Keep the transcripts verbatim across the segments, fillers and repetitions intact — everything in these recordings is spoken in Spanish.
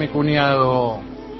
mi cuñado,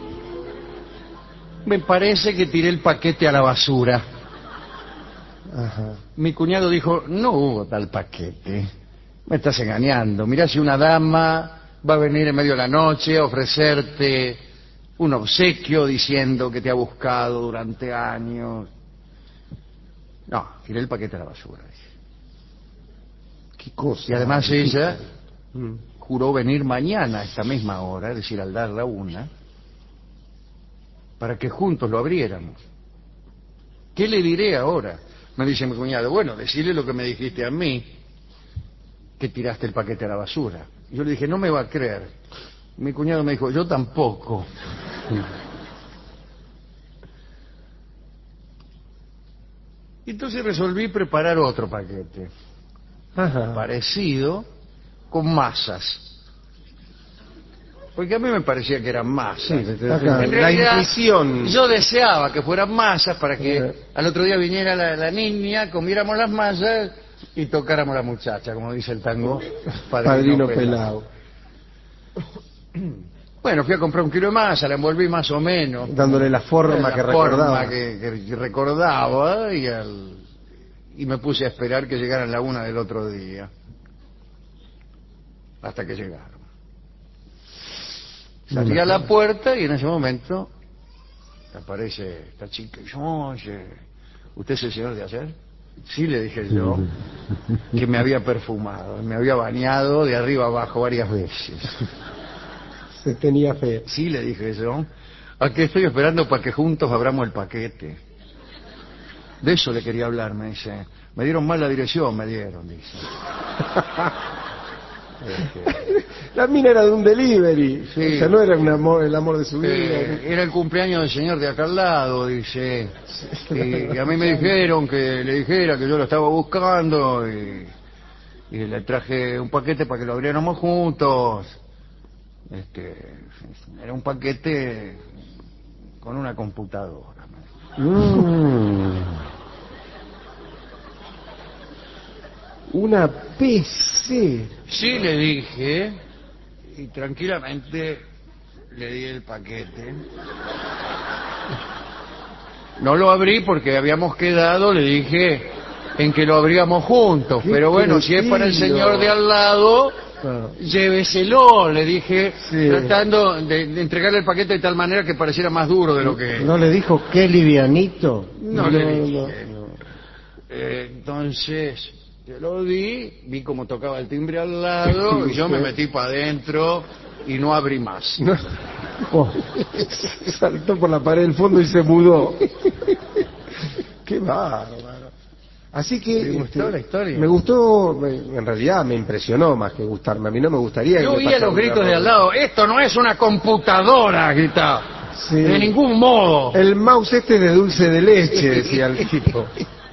me parece que tiré el paquete a la basura. Ajá. Mi cuñado dijo, no hubo tal paquete. Me estás engañando. Mirá si una dama va a venir en medio de la noche a ofrecerte un obsequio diciendo que te ha buscado durante años. No, tiré el paquete a la basura. Qué cosa. Y además ella Mm. juró venir mañana a esta misma hora, es decir, al dar la una, para que juntos lo abriéramos. ¿Qué le diré ahora? Me dice mi cuñado, bueno, decirle lo que me dijiste a mí, que tiraste el paquete a la basura. Y yo le dije, no me va a creer. Mi cuñado me dijo, yo tampoco. Y entonces resolví preparar otro paquete, Ajá. parecido, con masas. Porque a mí me parecía que eran masas. Sí, En acá, la realidad, intuición. yo deseaba que fueran masas para que Eh. al otro día viniera la, la niña, comiéramos las masas y tocáramos la muchacha, como dice el tango, Padrino, Padrino Pelao. Pelao. Bueno, fui a comprar un kilo de masa, la envolví más o menos. Dándole la forma la que forma recordaba. que, que recordaba y, al, y me puse a esperar que llegaran la una del otro día. Hasta que llegaron. Salí a la puerta y en ese momento aparece esta chica y yo, oye, ¿usted es el señor de ayer? Sí, le dije yo, que me había perfumado, me había bañado de arriba abajo varias veces. Se tenía fe. Sí, le dije yo, aquí estoy esperando para que juntos abramos el paquete. De eso le quería hablar, me dice. Me dieron mal la dirección, me dieron, dice. Este, La mina era de un delivery. Sí. O sea, no era un amor, el amor de su vida. Eh, era el cumpleaños del señor de acá al lado, dice. Y, y a mí me dijeron que le dijera que yo lo estaba buscando y, y le traje un paquete para que lo abriéramos juntos. Este, era un paquete con una computadora. Mm. Una P C. Sí, le dije, y tranquilamente le di el paquete. No lo abrí porque habíamos quedado, le dije, en que lo abríamos juntos. Qué Pero bueno, si es para el cretino. señor de al lado, Ah. lléveselo, le dije, Sí. tratando de, de entregarle el paquete de tal manera que pareciera más duro de lo que es. ¿No le dijo qué livianito? No, le No, dije. no, no. Eh, entonces, yo lo di, vi cómo tocaba el timbre al lado, y yo me metí para adentro y no abrí más. No. Oh. Saltó por la pared del fondo y se mudó. Qué bárbaro. Así que ¿Te gustó este, la historia? me gustó, me- en realidad me impresionó más que gustarme. A mí no me gustaría que Yo me oía pasara los gritos una de al cosa. lado, esto no es una computadora, gritaba. Sí. De ningún modo. El mouse este de dulce de leche, decía el tipo.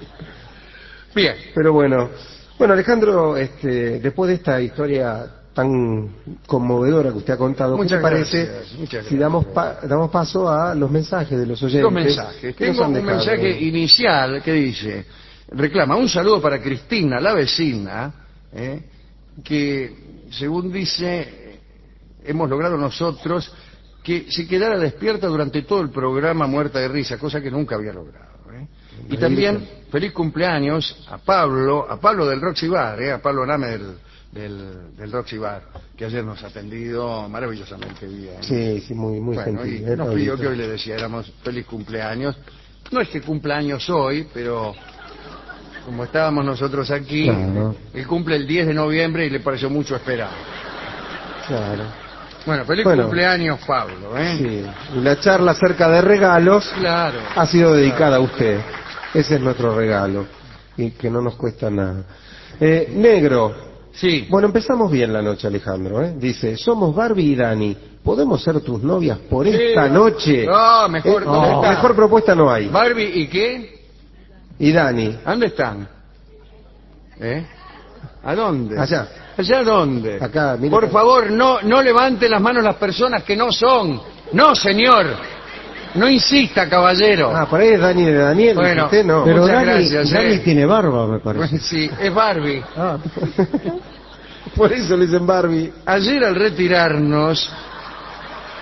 Bien. Pero bueno, bueno Alejandro, este, después de esta historia tan conmovedora que usted ha contado, ¿qué Muchas te parece gracias, muchas si gracias. damos, pa- damos paso a los mensajes de los oyentes? Los mensajes. que nos Tengo han un dejado? mensaje inicial que dice, reclama un saludo para Cristina, la vecina, eh, que según dice, hemos logrado nosotros que se quedara despierta durante todo el programa muerta de risa, cosa que nunca había logrado. ¿eh? Y también feliz cumpleaños a Pablo, a Pablo del Roxy Bar, ¿eh? a Pablo Name del, del, del Roxy Bar, que ayer nos ha atendido maravillosamente bien. Sí, sí, muy, muy Bueno, gentil. y ¿eh, nos Pablito? pidió que hoy le deseáramos feliz cumpleaños. No es que cumpleaños hoy, pero como estábamos nosotros aquí, Claro. él cumple el diez de noviembre y le pareció mucho esperar. Claro. Bueno, feliz Bueno. cumpleaños, Pablo, ¿eh? Sí. Y la charla acerca de regalos Claro. ha sido dedicada a usted. Ese es nuestro regalo. Y que no nos cuesta nada. Eh, negro. Sí. Bueno, empezamos bien la noche, Alejandro. ¿eh? Dice, somos Barbie y Dani. ¿Podemos ser tus novias por esta Sí. noche? No, mejor, Eh, ¿dónde está? mejor propuesta no hay. Barbie, ¿y qué? Y Dani, ¿Dónde están? ¿Eh? ¿A dónde? allá. ¿Allá dónde? Acá, mire. Por favor, no, no levanten las manos las personas que no son. No, señor. No insista, caballero. Ah, por ahí es Dani de Daniel. Bueno, usted no. Pero Muchas Dani, gracias, Dani eh. tiene barba, me parece. Sí, es Barbie. Ah. Por eso le dicen Barbie. Ayer al retirarnos,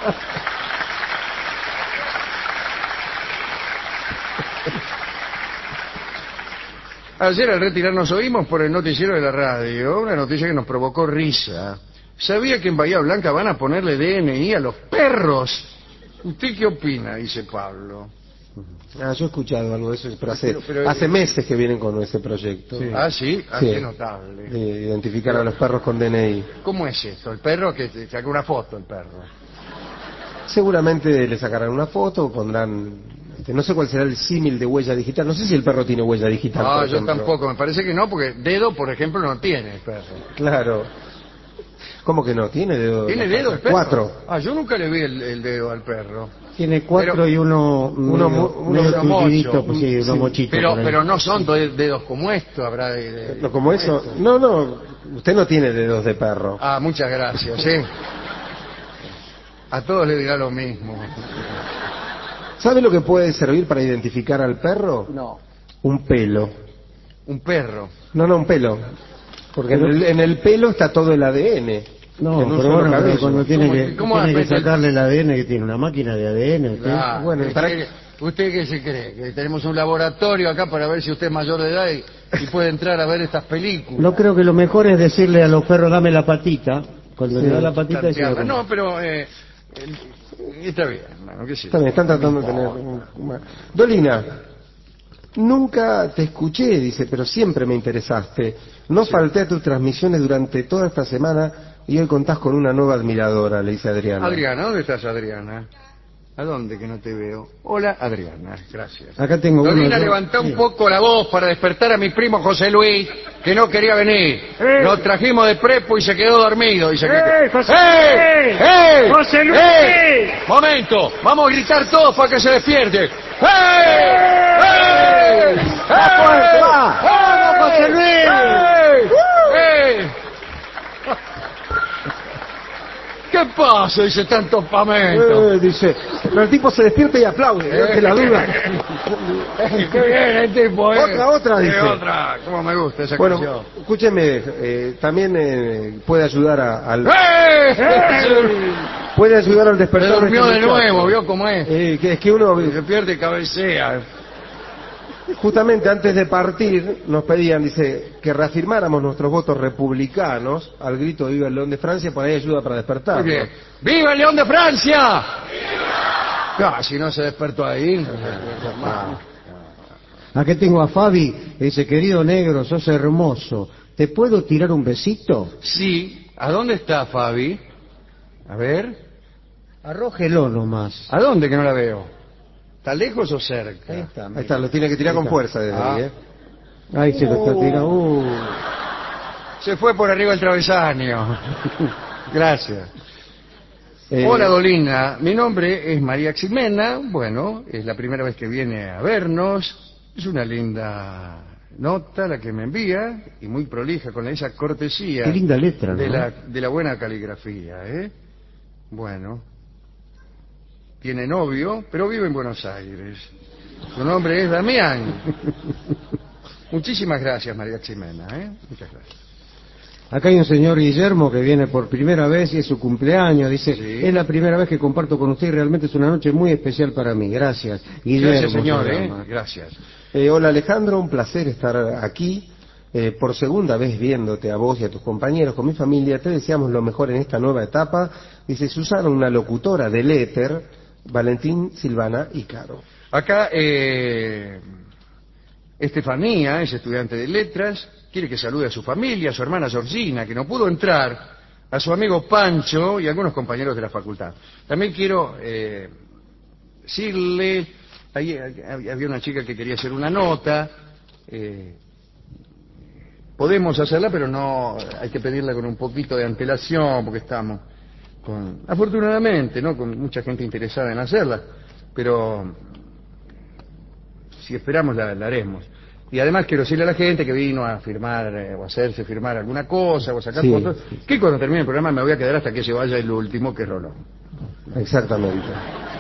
Ayer al retirarnos oímos por el noticiero de la radio una noticia que nos provocó risa. ¿Sabía que en Bahía Blanca van a ponerle D N I a los perros? ¿Usted qué opina? Dice Pablo. Ah, yo he escuchado algo de eso, pero hace, Pero- pero- hace meses que vienen con ese proyecto. Sí. Ah, sí, ah, Sí. qué notable. De identificar a los perros con D N I. ¿Cómo es esto? El perro que te saca una foto, el perro. Seguramente le sacarán una foto, pondrán... este, no sé cuál será el símil de huella digital. No sé si el perro tiene huella digital. Ah, por yo ejemplo. tampoco, me parece que no, porque dedo, por ejemplo, no tiene el perro. Claro. ¿Cómo que no? ¿Tiene dedo? ¿Tiene dedo el perro? Cuatro. Ah, yo nunca le vi el, el dedo al perro. Tiene cuatro Pero- y uno... Uno medio- mo- uno medio mocho. tullidito, pues sí, unos Sí. mochitos Pero, por ahí. pero no son do- dedos como esto, habrá de... de- No, como eso. No, no. Usted no tiene dedos de perro. Ah, muchas gracias, sí. A todos le dirá lo mismo. ¿Sabe lo que puede servir para identificar al perro? No. Un pelo. Un perro. No, no, un pelo. Porque en el, en el pelo está todo el A D N. No, en un pero solo bueno, pero cabello. cuando tiene ¿Cómo- que, cómo tiene que aprieta el- sacarle el A D N, que tiene una máquina de A D N. ¿usted? Ah, bueno, ¿usted, para qué- ¿Usted qué se cree? Que tenemos un laboratorio acá para ver si usted es mayor de edad y, y puede entrar a ver estas películas. No creo que lo mejor es decirle a los perros, dame la patita. Cuando Sí. le da la patita... Tantearla. decirle, No, pero... Eh, eh, está bien, hermano, qué sé yo. Está bien, están tratando de tener... un- un- Dolina, nunca te escuché, dice, pero siempre me interesaste. No falté a tus transmisiones durante toda esta semana y hoy contás con una nueva admiradora, le dice Adriana. Adriana, ¿dónde estás, Adriana? ¿A dónde que no te veo? Hola, Adriana, gracias. Acá tengo uno. Dolina, yo- levantá un sí. poco la voz para despertar a mi primo José Luis, que no quería venir. Lo trajimos de prepo y se quedó dormido. Dice que... ¡Eh, José ¡Eh! Luis! ¡Eh! ¡José Luis! ¡Eh! ¡Momento! Vamos a gritar todos para que se despierte. ¡Eh! ¡Eh! ¡Eh! ¡Vamos, José Luis! ¡Eh! ¡Eh! ¿Qué pasa? Dice tanto pamento. Eh, dice, pero el tipo se despierta y aplaude, ¿no? Que la duda. ¡Qué bien el tipo! eh. Otra, otra, Sí, dice. otra. ¿Cómo me gusta esa Bueno, canción? escúcheme, eh, también eh, puede ayudar a- al ¡Eh! puede ayudar al Se despertar. durmió este de muchacho. nuevo, ¿vio cómo es? Eh, que es que uno, Se pierde y cabecea. justamente antes de partir, nos pedían, dice, que reafirmáramos nuestros votos republicanos al grito de Viva el León de Francia, por ahí ayuda para despertar. Muy bien. ¡Viva el León de Francia! Ah, si no se despertó ahí. Aquí tengo a Fabi, que dice, querido negro, sos hermoso. ¿Te puedo tirar un besito? Sí. ¿A dónde está Fabi? A ver. Arrójelo nomás. ¿A dónde que no la veo? ¿Está lejos o cerca? Ahí está. Ahí está, lo tiene que tirar Ahí con está. fuerza desde Ah. ahí, ¿eh? Ahí se lo está tirando. Uh. Se fue por arriba el travesaño. Gracias. Eh, Hola, Dolina. Mi nombre es María Ximena. Bueno, es la primera vez que viene a vernos. Es una linda nota la que me envía y muy prolija con esa cortesía. Qué linda letra, ¿no? de la, de la buena caligrafía, ¿eh? Bueno. Tiene novio, pero vive en Buenos Aires. Su nombre es Damián. Muchísimas gracias, María Ximena, ¿eh? Muchas gracias. Acá hay un señor Guillermo que viene por primera vez y es su cumpleaños. Dice, Sí. es la primera vez que comparto con usted y realmente es una noche muy especial para mí. Gracias. Guillermo. Gracias, señor, se ¿eh? llama. Gracias. Eh, hola Alejandro, un placer estar aquí. Eh, por segunda vez viéndote a vos y a tus compañeros con mi familia, te deseamos lo mejor en esta nueva etapa. Dice Susana, una locutora del éter, Valentín, Silvana y Caro. Acá, eh, Estefanía es estudiante de letras, quiere que salude a su familia, a su hermana Georgina, que no pudo entrar, a su amigo Pancho y a algunos compañeros de la facultad. También quiero eh, decirle, ahí había una chica que quería hacer una nota, eh, podemos hacerla, pero no, hay que pedirla con un poquito de antelación, porque estamos con, afortunadamente, ¿no?, con mucha gente interesada en hacerla, pero si esperamos la, la haremos. Y además quiero decirle a la gente que vino a firmar eh, o a hacerse firmar alguna cosa o a sacar Sí, fotos, sí. que cuando termine el programa me voy a quedar hasta que se vaya el último, que es Rolón. Exactamente.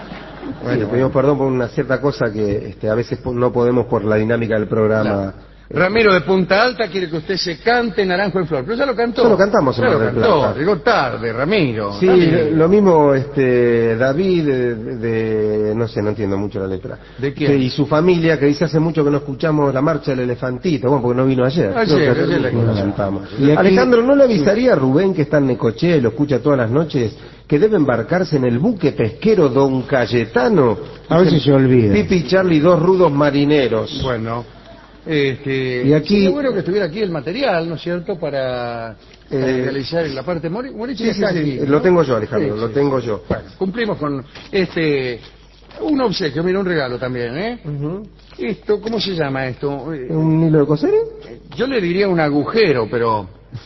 Bueno, Sí, pedimos perdón por una cierta cosa que este, a veces po- no podemos por la dinámica del programa Claro. Ramiro de Punta Alta quiere que usted se cante Naranjo en Flor, pero ya lo cantó. Ya lo cantamos en Ya lo Mar del cantó, Plata. llegó tarde, Ramiro. Sí, Ramiro. lo mismo este David de, de- no sé, no entiendo mucho la letra. ¿De quién? Que- y su familia que dice hace mucho que no escuchamos la marcha del elefantito, bueno, porque no vino ayer. Ayer, Creo que ayer la mismo la escuchamos. cantamos. Y aquí- Alejandro, ¿no le avisaría a Rubén que está en Necochea y lo escucha todas las noches que debe embarcarse en el buque pesquero Don Cayetano? A ver si se olvida. Pipi y Charlie, dos rudos marineros. Bueno, este, Y aquí- sería bueno que estuviera aquí el material, ¿no es cierto?, para, para Eh, realizar la parte... Mori- Morici Sí, sí, está sí, aquí, lo ¿no? tengo yo, Alejandro, Sí, lo sí. tengo yo. Bueno, cumplimos con este... Un obsequio, mira, un regalo también, ¿eh? Ujú. Esto, ¿cómo se llama esto? Eh, ¿Un hilo de coser? Yo le diría un agujero, pero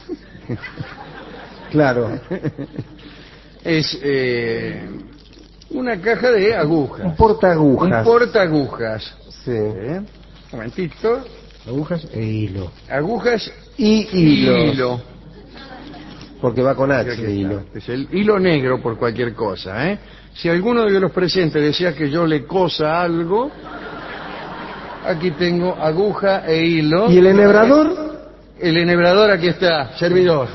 Claro. es eh, una caja de agujas. Un portaagujas. Un portaagujas. Sí. ¿Eh? Un momentito. Agujas e hilo. Agujas Y y hilo. hilo. Porque va con H, Aquí está. hilo. Es el hilo negro por cualquier cosa, ¿eh? Si alguno de los presentes desea que yo le cosa algo, aquí tengo aguja e hilo. ¿Y el enhebrador? El enhebrador aquí está, servidor.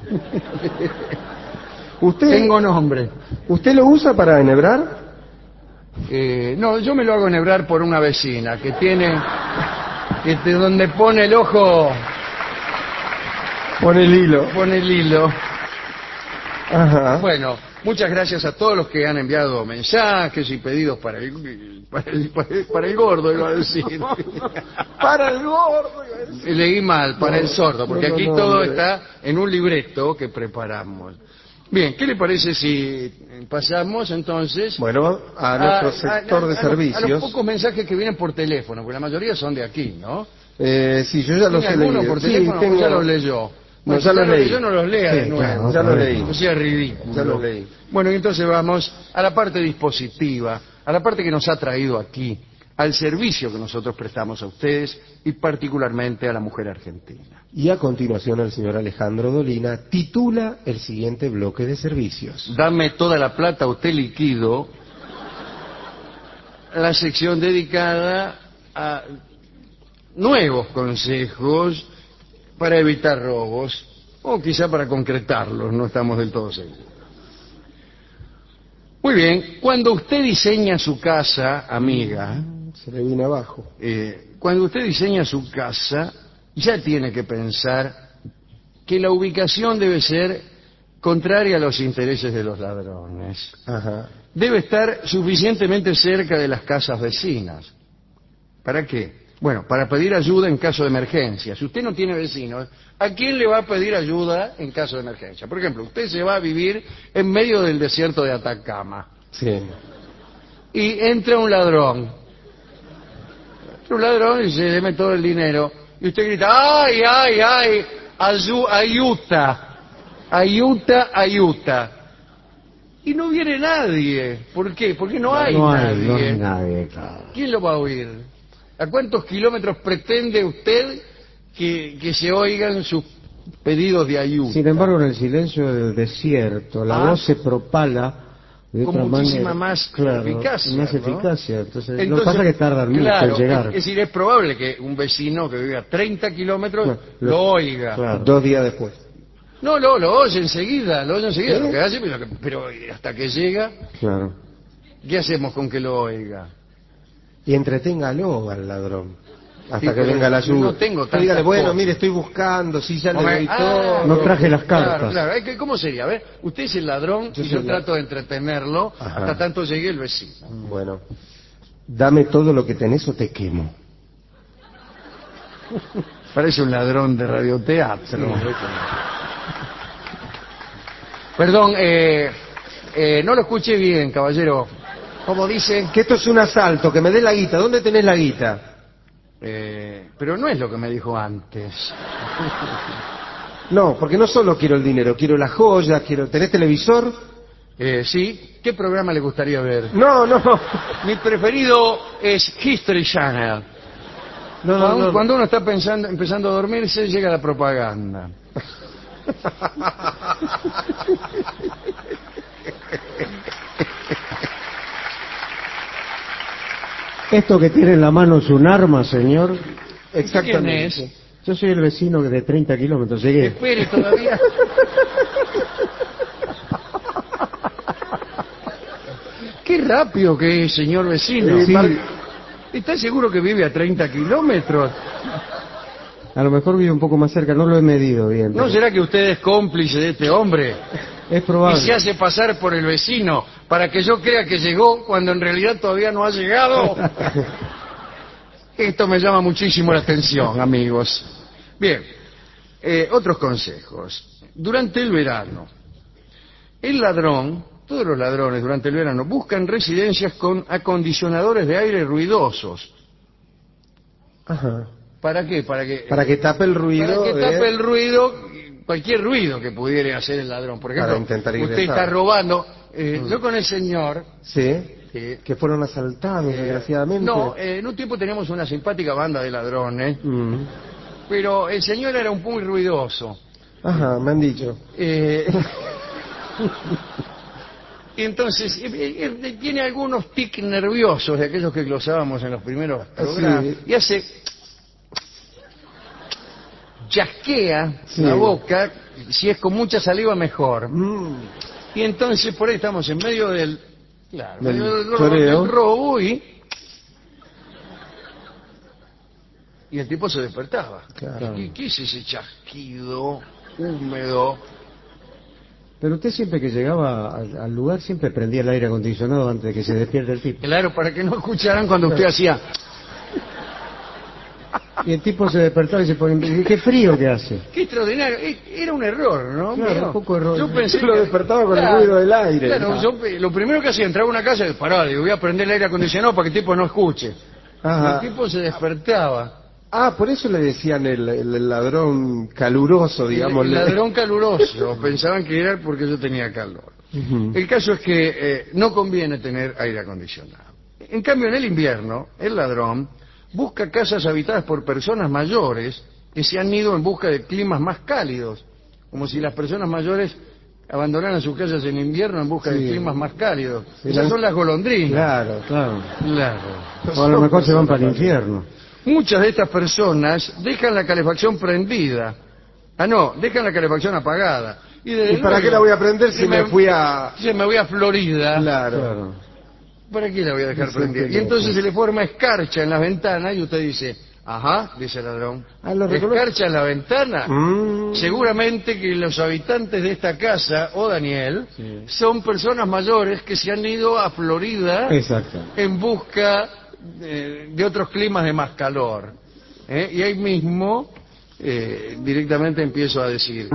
¿Usted, Tengo nombre. ¿Usted lo usa para enhebrar? Eh, no, yo me lo hago enhebrar por una vecina que tiene, que de donde pone el ojo, Pone el hilo. pone el hilo. Ajá. Bueno, muchas gracias a todos los que han enviado mensajes y pedidos para el, para el, para el, para el gordo, iba a decir. Para el gordo. iba a decir. Leí mal, para el sordo, porque no, no, aquí no, todo hombre. está en un libreto que preparamos. Bien, ¿qué le parece si pasamos entonces Bueno, a nuestro sector a- de a los- a los servicios. pocos mensajes que vienen por teléfono, porque la mayoría son de aquí, ¿no? Eh, sí, yo ya los ¿Tiene he alguno leído. por Sí, teléfono? tengo- Ya los leyó. No, Bueno, ya si los los leí. leyó, no los lea Sí, de nuevo. claro, Ya otra lo vez. leí. No sea ridículo. Ya lo leí. Bueno, y entonces vamos a la parte dispositiva, a la parte que nos ha traído aquí, al servicio que nosotros prestamos a ustedes y particularmente a la mujer argentina. Y a continuación el señor Alejandro Dolina titula el siguiente bloque de servicios. Dame toda la plata, usted liquido, la sección dedicada a nuevos consejos para evitar robos, o quizá para concretarlos, no estamos del todo seguros. Muy bien, cuando usted diseña su casa, amiga, Se le vino abajo. eh, cuando usted diseña su casa, ya tiene que pensar que la ubicación debe ser contraria a los intereses de los ladrones. Ajá. Debe estar suficientemente cerca de las casas vecinas. ¿Para qué? Bueno, para pedir ayuda en caso de emergencia. Si usted no tiene vecinos, ¿a quién le va a pedir ayuda en caso de emergencia? Por ejemplo, usted se va a vivir en medio del desierto de Atacama Sí. y entra un ladrón. Entra un ladrón y se deme todo el dinero. Y usted grita, ¡ay, ay, ay! Ayu- ¡Ayuta! ¡Ayuta, ayuta! Y no viene nadie. ¿Por qué? Porque no hay no hay, nadie. no hay nadie, claro. ¿Quién lo va a oír? ¿A cuántos kilómetros pretende usted que, que se oigan sus pedidos de ayuda? Sin embargo, en el silencio del desierto, la Ah. voz se propala de Con otra muchísima manera. más Claro, eficacia, Más ¿no? eficacia. Entonces, lo que Entonces, pasa es que tardan mucho claro, en llegar. Es decir, es probable que un vecino que vive a treinta kilómetros Bueno, lo, lo- oiga. claro. Dos días después. No, no, lo oye enseguida, lo oye enseguida. ¿Eh? Lo que hace, pero, pero hasta que llega, Claro. ¿qué hacemos con que lo oiga? Y entreténgalo al ladrón. Hasta Sí, que pero venga la yo ayuda. no tengo Usted dígale, tantas bueno, cosas. mire, estoy buscando, sí, ya le Hombre, doy ah, todo. No traje las Claro, cartas. claro. Es que, ¿cómo sería? A ver, usted es el ladrón Yo y soy yo el trato de entretenerlo Ajá. hasta tanto llegue el vecino. Bueno, dame todo lo que tenés o te quemo. Parece un ladrón de radioteatro. Perdón, eh, eh, no lo escuché bien, caballero. ¿Cómo dice? Que esto es un asalto, que me dé la guita. ¿Dónde tenés la guita? Eh, pero no es lo que me dijo antes. No, porque no solo quiero el dinero, quiero las joyas, quiero... ¿Tenés televisor? Eh, ¿Sí? ¿Qué programa le gustaría ver? No, no, no. Mi preferido es History Channel. No, no, cuando, no. cuando uno está pensando, empezando a dormirse, llega la propaganda. ¿Esto que tiene en la mano es un arma, señor? Exactamente. ¿Quién es? Yo soy el vecino de treinta kilómetros, llegué. Espere todavía. Qué rápido que es, señor vecino. Sí. ¿Está seguro que vive a treinta kilómetros? A lo mejor vive un poco más cerca, no lo he medido bien. ¿No pero será que usted es cómplice de este hombre? Es Y probable. se hace pasar por el vecino para que yo crea que llegó cuando en realidad todavía no ha llegado. Esto me llama muchísimo la atención, amigos. Bien, eh, otros consejos. Durante el verano, el ladrón, todos los ladrones durante el verano, buscan residencias con acondicionadores de aire ruidosos. Ajá. ¿Para qué? Para que, Para que tape el ruido. para que de- tape el ruido, cualquier ruido que pudiera hacer el ladrón. Por ejemplo, Para intentar usted ingresar. está robando. eh, Mm. Yo con el señor... Sí. eh, Que fueron asaltados, eh, desgraciadamente. no, eh, en un tiempo teníamos una simpática banda de ladrones, Mm. pero el señor era un muy ruidoso. Ajá, me han dicho. Eh, y entonces, eh, eh, eh, tiene algunos tics nerviosos de aquellos que glosábamos en los primeros programas. Sí. Y hace... chasquea Sí. la boca, si es con mucha saliva mejor. Mm. Y entonces por ahí estamos en medio del... Claro, Del medio del, ro- choreo. del robo y... Y el tipo se despertaba. Claro. ¿Qué, qué es ese chasquido húmedo? Pero usted siempre que llegaba al, al lugar siempre prendía el aire acondicionado antes de que se despierte el tipo. Claro, para que no escucharan cuando usted hacía... Y el tipo se despertaba y se ponía, qué frío que hace. Qué extraordinario. E- Era un error, ¿no? Claro, Mío. un poco error. Yo pensé Lo que- despertaba con el Claro, ruido del aire. Claro, Ah. yo, pe- lo primero que hacía, entraba a una casa y pará, digo, voy a prender el aire acondicionado para que el tipo no escuche. Ajá. El tipo se despertaba. Ah, por eso le decían el, el- el ladrón caluroso, digamos. El ladrón caluroso. Pensaban que era porque yo tenía calor. Ujú. El caso es que eh, no conviene tener aire acondicionado. En cambio, en el invierno, el ladrón busca casas habitadas por personas mayores que se han ido en busca de climas más cálidos, como si las personas mayores abandonaran sus casas en invierno en busca Sí. de climas más cálidos. Sí, Esas la- son las golondrinas. Claro. Claro. Claro. O a lo mejor se van para el infierno. Muchas de estas personas dejan la calefacción prendida. Ah, no, dejan la calefacción apagada. ¿Y, desde ¿Y para luego, qué la voy a prender si si me fui a...? Si me voy a Florida. Claro. Claro. ¿Para qué la voy a dejar Dicen prendida? que Y no. entonces se le forma escarcha en las ventanas y usted dice, ajá, dice el ladrón, Ah, lo reconoce. escarcha en la ventana. Mm. Seguramente que los habitantes de esta casa, o Daniel, Sí. son personas mayores que se han ido a Florida Exacto. en busca eh, de otros climas de más calor. ¿Eh? Y ahí mismo eh, directamente empiezo a decir,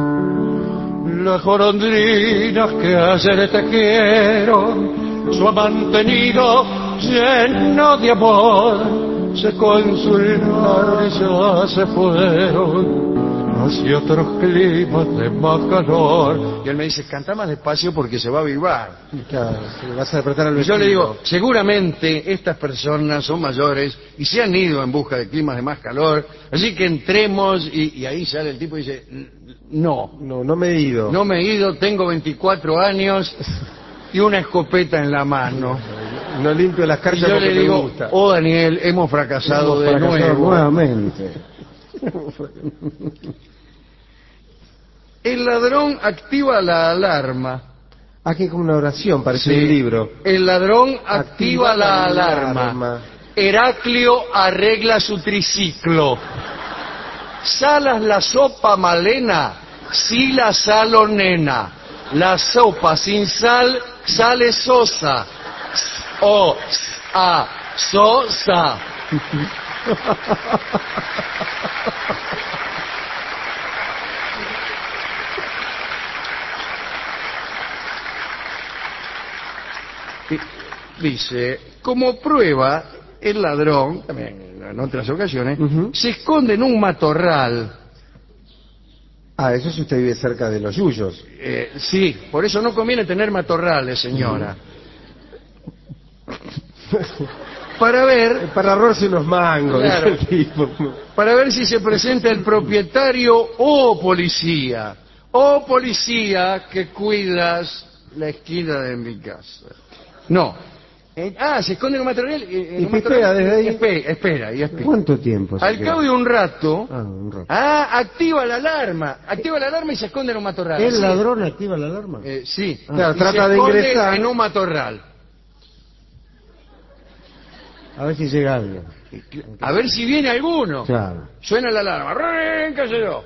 las golondrinas que ayer te quiero, su amante nido lleno de amor, se consolaron y ya se fueron hacia otros climas de más calor. Y él me dice, canta más despacio porque se va a avivar. Claro, se le vas a despertar al Y yo vecino. le digo, seguramente estas personas son mayores y se han ido en busca de climas de más calor, así que entremos, y, y ahí sale el tipo y dice, no, No, no me he ido. no me he ido, tengo veinticuatro años y una escopeta en la mano. No limpio las Y carchas yo porque le me digo, gusta. oh Daniel, hemos fracasado Hemos de fracasado nuevo. nuevamente. El ladrón activa la alarma. Aquí como una oración, parece Sí. un libro. El ladrón activa, Activa la, la alarma. alarma. Heraclio arregla su triciclo. Salas la sopa malena, si la salo nena. La sopa sin sal sale sosa. O a sosa. Dice, como prueba, el ladrón, también en otras ocasiones, Ujú. se esconde en un matorral. Ah, eso si usted vive cerca de los yuyos. Eh, sí, por eso no conviene tener matorrales, señora. Para ver, Para ahorrarse unos mangos. Claro. dice el tipo. para ver si se presenta el propietario o policía. O policía que cuidas la esquina de mi casa. No, Eh, ah, se esconde en un matorral. eh, en Y un pipea matorral, desde ahí. Espera, espera, y espera. ¿Cuánto tiempo? se Al queda? cabo de un rato, Ah, un rato. ah, activa la alarma. Activa la alarma y se esconde en un matorral. ¿El Así ladrón activa la alarma? es. Eh, sí. Ah. Claro, Y trata se de esconde ingresar. en un matorral. A ver si llega alguien. A ver si viene alguno. Claro. Suena la alarma. ¡Ring! ¿Qué sé yo?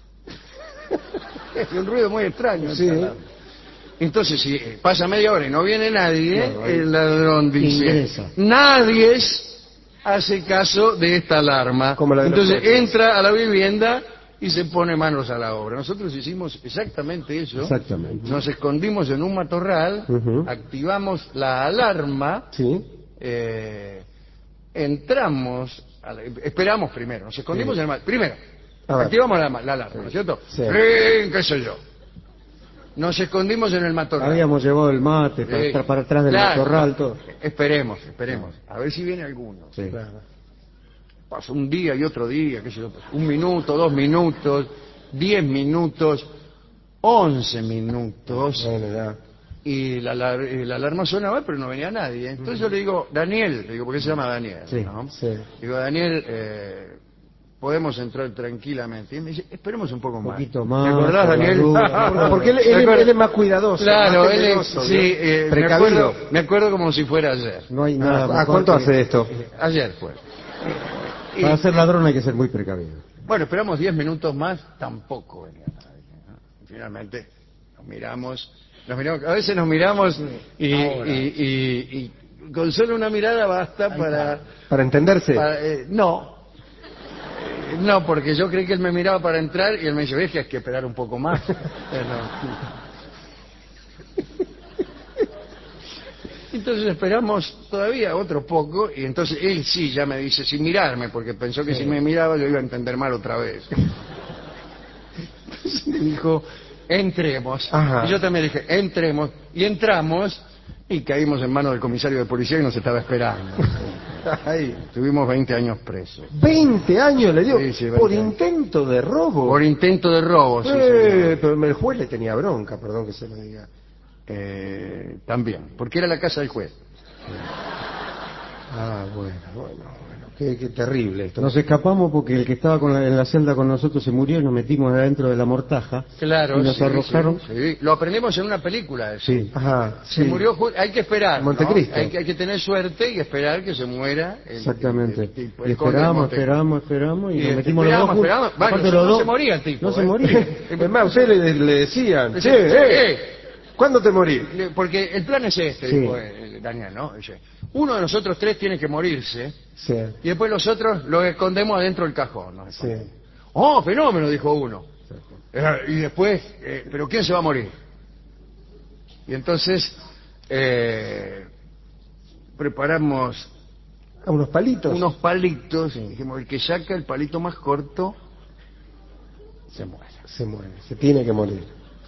Es un ruido muy extraño. Sí. esta alarma. Entonces, si pasa media hora y no viene nadie, Claro, ahí el ladrón dice, ingresa. nadie hace caso de esta alarma. Como la de los Entonces coches. entra a la vivienda y se pone manos a la obra. Nosotros hicimos exactamente eso. Exactamente. Nos escondimos en un matorral, Ujú. activamos la alarma, Sí. eh, entramos, a la- esperamos primero, nos escondimos Sí. en el matorral. Primero, A ver. activamos la, la alarma, ¿no es cierto? Sí. ¡Ring! ¿Qué sé yo? Nos escondimos en el matorral. Habíamos llevado el mate para, Sí. estar para atrás del Claro. matorral, todo. Esperemos, esperemos. A ver si viene alguno. Sí. Claro. Pasó un día y otro día, qué sé yo. Un minuto, dos minutos, diez minutos, once minutos. Bueno, ya. Y la, alar- y la alarma sonaba, pero no venía nadie. Entonces yo le digo, Daniel, le digo, ¿por qué se llama Daniel? Sí, ¿no? Sí. Digo, Daniel, eh, podemos entrar tranquilamente. Y me dice, esperemos un poco Un más. poquito ¿Te más, acordás, por la Daniel? duda. Porque él, él- ¿Te acordás? él es más cuidadoso. Claro, más él es, temeroso, sí, ¿no? eh, me, Precavido. acuerdo, me acuerdo como si fuera ayer. No hay nada ¿A mejor cuánto que- hace esto? Ayer fue. Y- Para ser ladrón hay que ser muy precavido. bueno, esperamos diez minutos más, tampoco venía nadie, ¿no? Finalmente nos miramos, nos miramos, a veces nos miramos y, y, y- y con solo una mirada basta para... Para entenderse. para, eh, no, Eh, no, porque yo creí que él me miraba para entrar y él me dice, ves que hay que esperar un poco más. Eh, no. Entonces esperamos todavía otro poco y entonces él sí ya me dice sin mirarme porque pensó que si me miraba yo iba a entender mal otra vez. Entonces me dijo, entremos. Ajá. Y yo también dije, entremos. Y entramos y caímos en manos del comisario de policía que nos estaba esperando. Ay, Tuvimos veinte años presos. veinte años le dio Sí, sí, veinte por años. intento de robo. Por intento de robo, sí, Eh, señor. pero el juez le tenía bronca, perdón que se lo diga. Eh, también, porque era la casa del juez. Ah, bueno, bueno, bueno, qué, qué terrible esto. Nos escapamos porque el que estaba con la- en la celda con nosotros se murió y nos metimos adentro de la mortaja. Claro, Y nos sí, arrojaron. sí, sí. Lo aprendimos en una película. Eso. Sí. Ajá, Se sí. murió, ju- hay que esperar, ¿no? Montecristo. Hay, que- hay que tener suerte y esperar que se muera. el- Exactamente. el tipo, el Y conde de esperamos, Monte- esperamos, esperamos y, Y nos metimos los dos esperamos, juntos. esperamos. Bueno, Aparte no, los no dos- se moría el tipo. No se ¿eh? moría. Es más, usted le, le decían, Dice, che, eh, eh, ¿cuándo te morís? le- Porque el plan es este, Sí. dijo eh, Daniel, ¿no? Dice, uno de nosotros tres tiene que morirse Sí, y después los otros los escondemos adentro del cajón. ¿no? sí. Oh, fenómeno, dijo uno. Eh, y después, eh, ¿pero quién se va a morir? Y entonces eh, preparamos A unos palitos. unos palitos y dijimos, el que saca el palito más corto se muere. Se muere, se tiene que morir.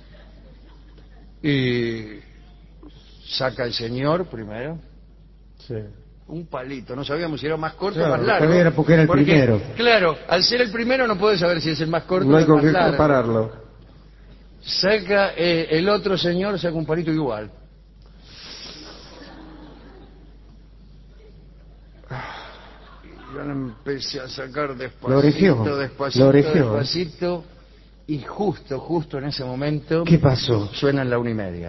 Y saca el señor primero Sí. un palito, no sabíamos si era más corto Claro, o más largo. era porque era el primero. Claro, al ser el primero no puedes saber si es el más corto No o hay el con más qué largo. compararlo. Saca, eh, el otro señor saca un palito igual. Y yo lo empecé a sacar despacito, Lo orejeó, despacito, lo orejeó. despacito, y justo, justo en ese momento ¿Qué pasó? suenan la una y media.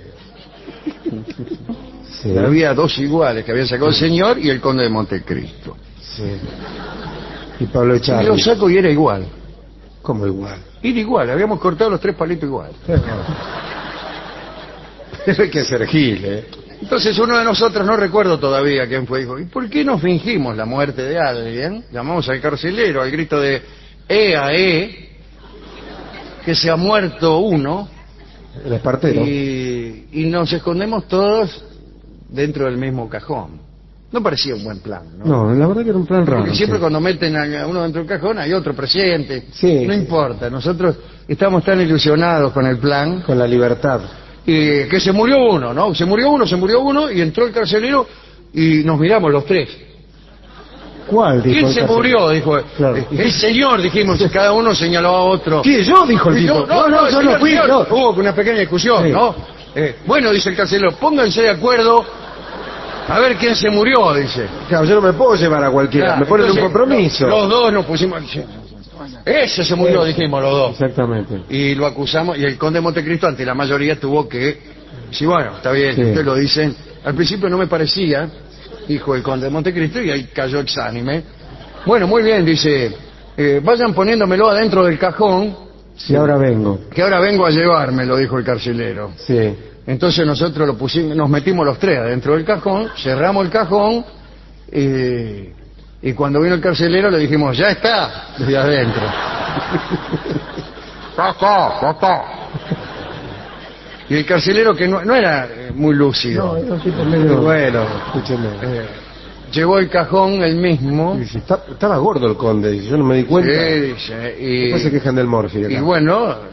Sí. Y había dos iguales que había sacado el señor y el conde de Montecristo. Sí. Y Pablo Y Echarri. lo saco y era igual. Como igual. Era igual, habíamos cortado los tres palitos igual. Eso hay que ser gil, ¿eh? Entonces uno de nosotros, no recuerdo todavía quién fue, dijo, ¿y por qué no fingimos la muerte de alguien? Llamamos al carcelero al grito de ¡Ea, eh! Que se ha muerto uno. El espartero. Y, y nos escondemos todos dentro del mismo cajón. No parecía un buen plan, ¿no? No, la verdad que era un plan raro. Porque siempre sí. cuando meten a uno dentro del cajón hay otro presente. Sí, no sí. importa, nosotros estamos tan ilusionados con el plan Con la libertad. y que se murió uno, ¿no? Se murió uno, se murió uno y entró el carcelero y nos miramos los tres. ¿Cuál? Dijo ¿Quién el se carcelero. murió? Dijo. Claro. "Eh, El señor, dijimos, y cada uno señaló a otro. ¿Qué? ¿Yo? Dijo el Y tipo. yo, no, no, yo señor, no fui, señor. no. Hubo una pequeña discusión, Sí. ¿no? Eh, bueno, dice el carcelero, pónganse de acuerdo A ver quién se murió, dice. Claro, yo no me puedo llevar a cualquiera, Claro, me ponen un entonces, compromiso. Los, los dos nos pusimos... Ese se murió, dijimos los dos. Exactamente. Y lo acusamos, y el conde de Montecristo, ante la mayoría, tuvo que... Sí, bueno, está bien, Sí. ustedes lo dicen. Al principio no me parecía, dijo el conde de Montecristo, y ahí cayó exánime. Bueno, muy bien, dice, eh, vayan poniéndomelo adentro del cajón, Y ahora vengo. que ahora vengo a llevármelo, dijo el carcelero. Sí. Entonces nosotros lo pusimos, nos metimos los tres adentro del cajón, cerramos el cajón, eh, y cuando vino el carcelero le dijimos, ya está, desde adentro. Ya está, ya está. Y el carcelero, que no, no era eh, muy lúcido, No, no, tipo medio... Bueno, escúcheme. eh, llevó el cajón él mismo. Dice, "Está- estaba gordo el conde, dice, yo no me di cuenta. Sí, dice, y, Después se quejan del morfi acá. y bueno,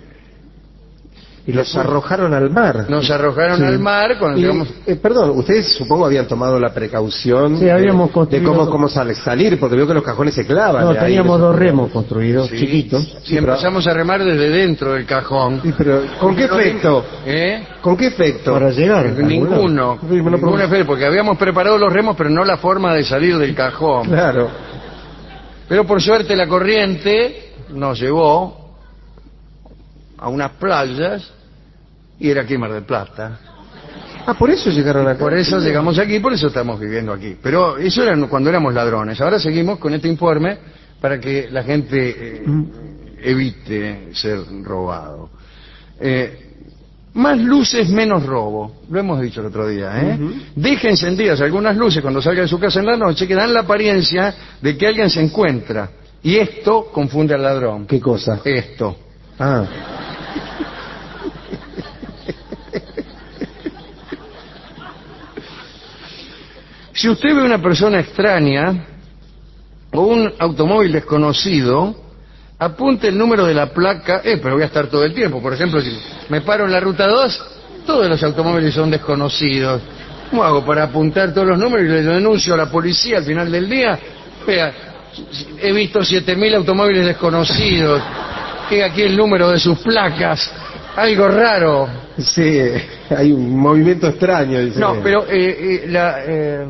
Y los arrojaron al mar. nos arrojaron Sí. al mar cuando Y, llegamos... eh, perdón, ustedes supongo habían tomado la precaución Sí, habíamos de, construido- de cómo, cómo sale- salir, porque veo que los cajones se clavan. No, de ahí, teníamos de- dos remos construidos, Sí, chiquitos. sí, empezamos a remar desde dentro del cajón. Sí, pero ¿con qué efecto? ¿Eh? ¿Con qué efecto? Para llegar. a algún lado. Ninguno, Sí, me lo ningún pregunto. efecto, porque habíamos preparado los remos, pero no la forma de salir del cajón. Claro. Pero por suerte la corriente nos llevó a unas playas, y era aquí Mar del Plata. Ah, por eso llegaron acá. Por eso llegamos aquí, por eso estamos viviendo aquí. Pero eso era cuando éramos ladrones. Ahora seguimos con este informe para que la gente eh, evite ser robado. Eh, más luces, menos robo. Lo hemos dicho el otro día, ¿eh? Ujú. Deje encendidas algunas luces cuando salga de su casa en la noche que dan la apariencia de que alguien se encuentra. Y esto confunde al ladrón. ¿Qué cosa? Esto. Ah. Si usted ve una persona extraña o un automóvil desconocido, apunte el número de la placa. Eh, pero voy a estar todo el tiempo. Por ejemplo, si me paro en la ruta dos, todos los automóviles son desconocidos. ¿Cómo hago para apuntar todos los números y le denuncio a la policía al final del día? Vea, he visto siete mil automóviles desconocidos. Que aquí el número de sus placas. Algo raro. Sí, hay un movimiento extraño. Dice. No, pero eh, eh, la, eh,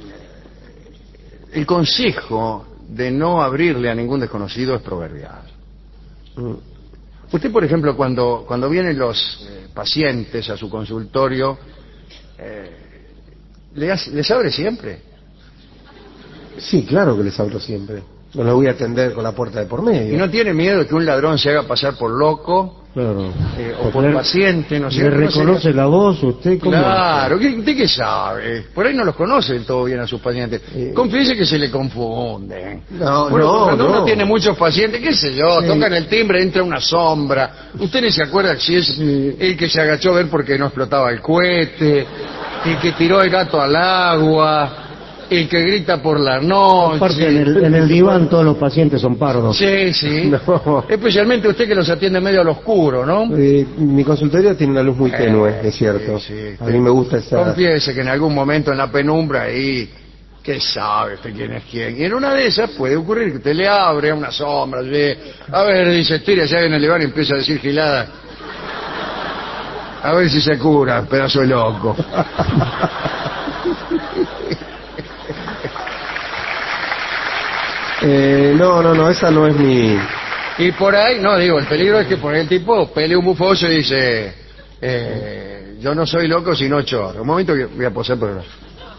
el consejo de no abrirle a ningún desconocido es proverbial. Mm. Usted, por ejemplo, cuando, cuando vienen los eh, pacientes a su consultorio, eh, ¿le hace- ¿les abre siempre? Sí, claro que les hablo siempre. No los voy a atender con la puerta de por medio. ¿Y no tiene miedo de que un ladrón se haga pasar por loco Claro. eh, o Porque por le- paciente? ¿No es ¿Le cierto? No sé. reconoce la voz usted? ¿Cómo? Claro, ¿qué- ¿usted qué sabe? Por ahí no los conoce del todo bien a sus pacientes. Eh. Confiese que se le confunden. No, Bueno, no, cuando no. uno tiene muchos pacientes, qué sé yo, Sí. tocan el timbre, entra una sombra. Usted ni se acuerda si es el que se agachó a ver porque no explotaba el cohete, el que tiró el gato al agua, el que grita por la Aparte, en noche. el, en el diván todos los pacientes son pardos. Sí, sí. No. Especialmente usted que los atiende medio al oscuro, ¿no? Eh, mi consultorio tiene una luz muy tenue, Eh, es cierto. sí, sí. A mí me gusta esa... Confiese que en algún momento en la penumbra ahí, ¿qué sabe usted quién es quién? Y en una de esas puede ocurrir que usted le abre a una sombra, le- a ver, dice, tira allá en el diván y empieza a decir giladas. A ver si se cura, pedazo de loco. Eh, no, no, no, esa no es mi... Y por ahí, no, digo, el peligro es que por ahí el tipo pelea un bufoso y dice, eh, yo no soy loco sino chorro. Un momento que voy a posar por el...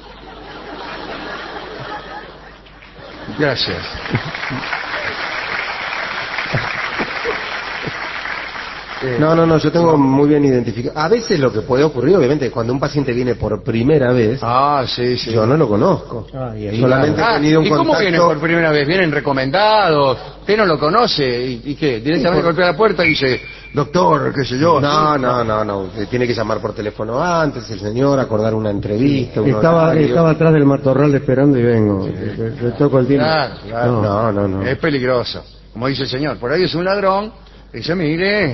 Gracias. Eh, No, no, no, yo tengo muy bien identificado. A veces lo que puede ocurrir, obviamente, cuando un paciente viene por primera vez, Ah, sí, sí. yo no lo conozco. Ah, y ahí, Solamente claro. he tenido un ¿Y cómo contacto... vienen por primera vez? ¿Vienen recomendados? ¿Usted no lo conoce? ¿Y, y qué? Directamente golpea la puerta y dice, doctor, qué sé yo. No, así? no, no, no. Usted tiene que llamar por teléfono antes, el señor, acordar una entrevista. un Estaba, horario. estaba atrás del matorral esperando y vengo. Le, le toco el timbre. Claro, claro. No, no, no. Es peligroso. Como dice el señor, por ahí es un ladrón. Dice, mire...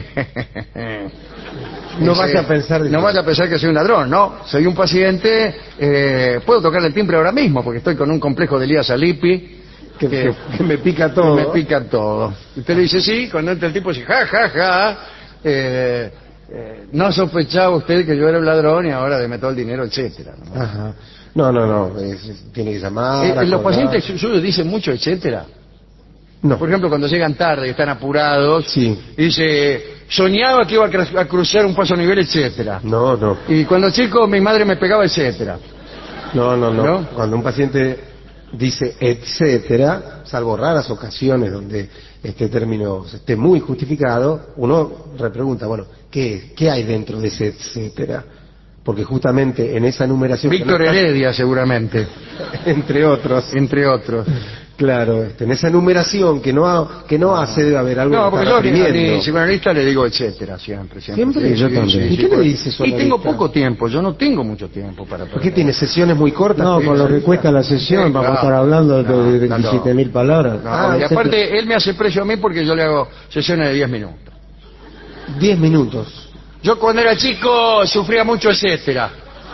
No Dice, vaya a pensar... No vaya a pensar que soy un ladrón, no. Soy un paciente, eh, puedo tocar el timbre ahora mismo porque estoy con un complejo de Elías Alipi Que, que, que me pica todo. me pica todo. Usted le dice sí, cuando entra el tipo dice, ja, ja, ja, eh, eh, no sospechaba usted que yo era un ladrón y ahora deme todo el dinero, etcétera, ¿no? Ajá. No, no, no, es- es- tiene que llamar. Eh, los acordar. pacientes su- suyos dicen mucho, etcétera. No, Por ejemplo, cuando llegan tarde y están apurados, Sí. dice, soñaba que iba a, cru- a cruzar un paso a nivel, etcétera. no, no, Y cuando chico mi madre me pegaba, etcétera. no, no, no. ¿No? Cuando un paciente dice etcétera, salvo raras ocasiones donde este término esté muy justificado, uno repregunta, bueno, ¿qué, qué hay dentro de ese etcétera? Porque justamente en esa numeración... que Víctor no está- Heredia, seguramente, entre otros. entre otros. Claro, este, en esa numeración que no ha- que no hace debe haber algo No, que porque está yo a mi reprimiendo. psicoanalista le digo etcétera siempre. Siempre, ¿Siempre? Yo también. ¿Y qué le pues. dice su Y tengo analista? poco tiempo, yo no tengo mucho tiempo para ¿Por qué perder. tiene sesiones muy cortas? No, Sí, con lo sí. que cuesta la sesión, Sí, vamos a claro. estar hablando No, de no, veintisiete mil palabras. No, Ah, y etcétera. aparte, él me hace precio a mí porque yo le hago sesiones de diez minutos. Diez minutos. Yo cuando era chico sufría mucho, etcétera.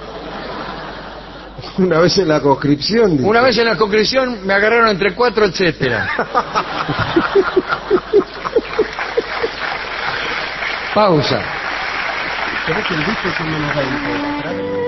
Una vez en la conscripción. dice. Una vez en la concreción me agarraron entre cuatro, etcétera. Pausa. ¿Sabés que el disco eso no nos da info?